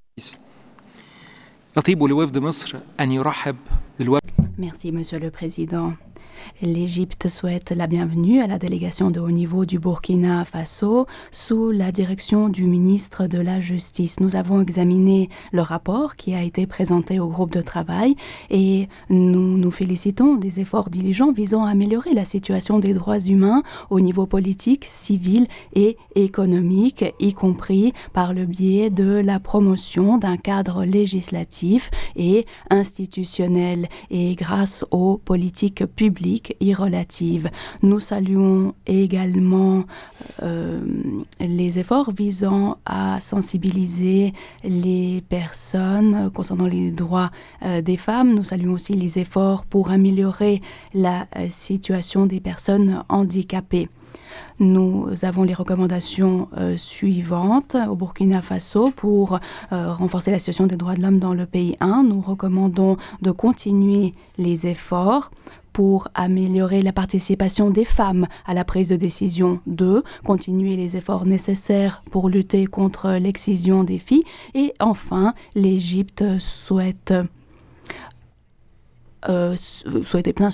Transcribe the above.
يطيب لوفد مصر أن يرحب بالوفد. Merci, Monsieur le Président. L'Égypte souhaite la bienvenue à la délégation de haut niveau du Burkina Faso sous la direction du ministre de la Justice. Nous avons examiné le rapport qui a été présenté au groupe de travail et nous nous félicitons des efforts diligents visant à améliorer la situation des droits humains au niveau politique, civil et économique, y compris par le biais de la promotion d'un cadre législatif et institutionnel et grâce aux politiques publiques y relatives. Nous saluons également les efforts visant à sensibiliser les personnes concernant les droits des femmes. Nous saluons aussi les efforts pour améliorer la situation des personnes handicapées. Nous avons les recommandations suivantes au Burkina Faso pour renforcer la situation des droits de l'homme dans le pays. Nous recommandons de continuer les efforts pour améliorer la participation des femmes à la prise de décision. 2. Continuer les efforts nécessaires pour lutter contre l'excision des filles. Et enfin, l'Égypte souhaite plein